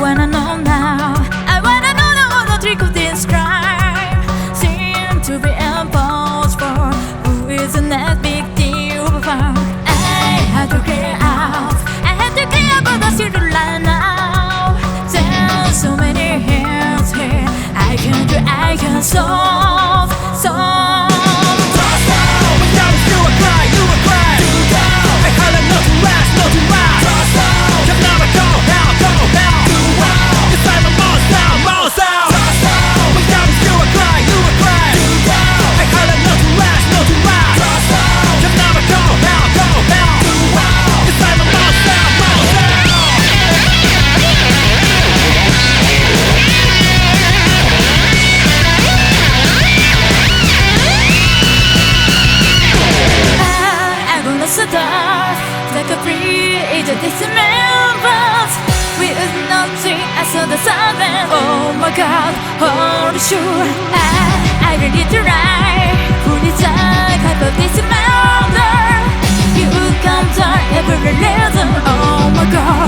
wanna know now. I wanna know the trick of this crime. Seem to be impossible. Who is the next big deal found? I had to clear out. I had to clear out the city line now. There's so many hands here. I can solve. Like a free agent, dismembers. We is nothing as the silence. Oh my God, holy sure. I really try. Who is I type of dismember? You come down every reason. Oh my God.